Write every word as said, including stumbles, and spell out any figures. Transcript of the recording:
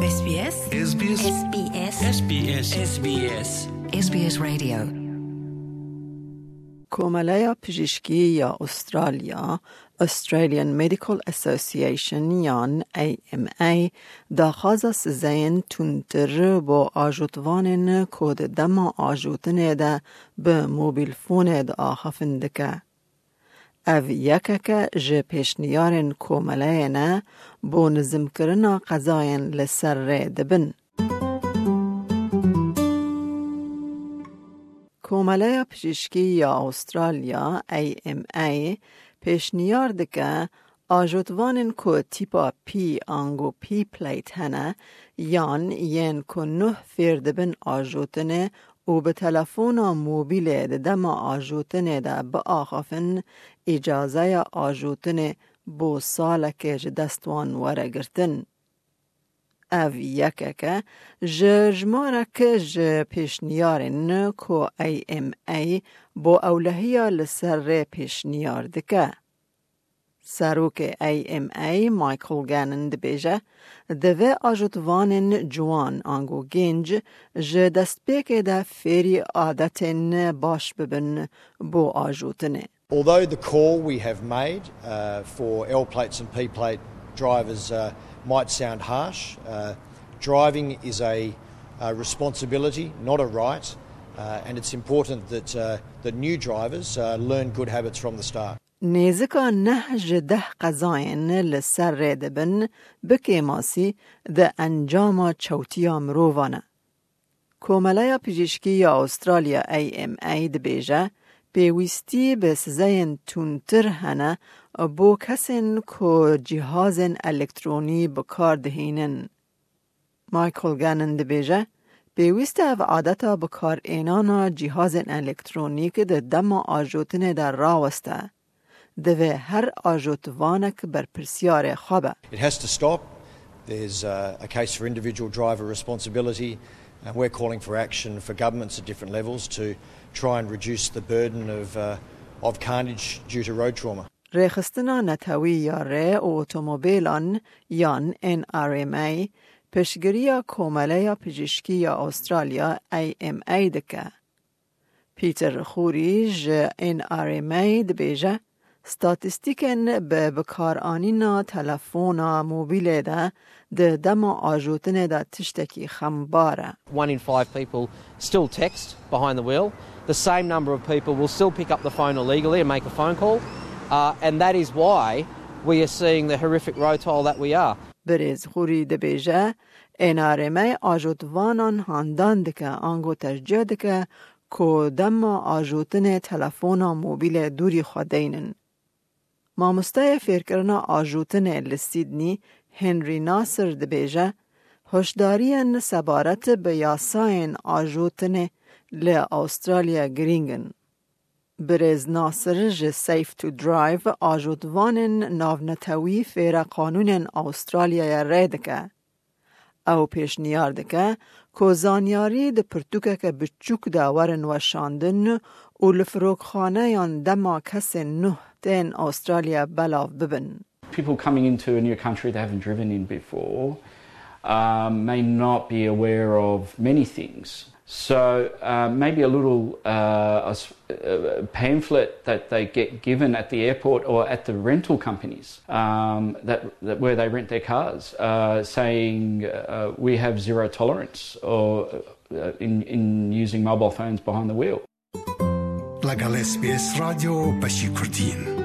إس بي إس إس بي إس إس بي إس إس بي إس إس بي إس إس بي إس راديو. کومەلەیە پزیشکی یا استرالیا Australian Medical Association یان A M A داخواز سزین تونتر با آجوتوان کود دما آجوتنه ده به موبیل فونه ده آخفندکه. او یکه جه پیشنیارن کومەلەیە نه با نظم کرنا قضاین لسر دبن. کومەلەیە پزیشکی یا استرالیا A M A پیشنیار دکه آجوتوانن که تیپا پی آنگو پی پلیت هنه یان ین که نه فرد بن آجوتنه و به تلفون موبیل ده دم آجوتنه ده با آخافن اجازه آجوتنه بو سالک دستوان ورگرتن. او یکه که جرماره که ج پیشنیارن که A M A با اولهیا لسر پیشنیار دکه. سروک A M A مایکل گانن دبیجه دوه آجوتوانن جوان آنگو گنج ج دست بیکه ده فیری عادتن باش ببن بو آجوتنه. Although the call we have made uh, for L plates and P plate drivers uh, might sound harsh, uh, driving is a, a responsibility, not a right, uh, and it's important that uh, the new drivers uh, learn good habits from the start. نیزکا نهج ده قضاین لسر دبن بکی ماسی ده انجام چوتیا مرووانه. کومەلەیە پزیشکی یا استرالیا A M A دبیجه پیوستی به سزین تونتر هنه بو کسین که جهازن الکترونی بکار دهینن. مایکل گانن دبیجه پیوسته او عادتا بکار اینانا جهازن الکترونیک ده دم آجوتن در راوسته. دوه هر آجوتوانک بر پرسیار خوابه. It has to stop. There's uh, a case for individual driver responsibility, and we're calling for action for governments at different levels to try and reduce the burden of uh, of carnage due to road trauma. ریخستنا نتوی یا ره اتومبیلان یان N R M A پشگیری کومەلەیە پزیشکی یا استرالیا A M A دکه. پیتر خوری ج N R M A دبیجه ستاتستیکن به بکارانینا تلفونا موبیل ده ده دم آجوتن ده تشتکی خمباره. One in five people still text behind the wheel. The same number of people will still pick up the phone illegally and make a phone call. Uh, and that is why we are seeing the horrific road toll that we are. بریز خوری ده بیجه N R M A آجوتوانان هاندان دکه آنگو ترجیح دکه که دم آجوتن تلفونا موبیل دوری خودینن. ماموستای فیرکرنا آجوتن لسیدنی هنری ناصر دبیجه هشدارین سبارت به یاساین آجوتن ل استرالیا گرینگن. برز ناصر ج سیف تو درایو آجوتوانن ناونتوی فیر قانون استرالیا ریدکه. او پیشنیار دکه که زانیاری ده پرتوکه که بچوک داورن و شاندن و لفروک خانه یان دما کس نه تین استرالیا بلاو ببن. People coming into a new country they haven't driven in before um, may not be aware of many things. So uh, maybe a little uh, a pamphlet that they get given at the airport or at the rental companies um, that, that where they rent their cars, uh, saying uh, we have zero tolerance or uh, in in using mobile phones behind the wheel. لگل S B S رادیو بشی کردین.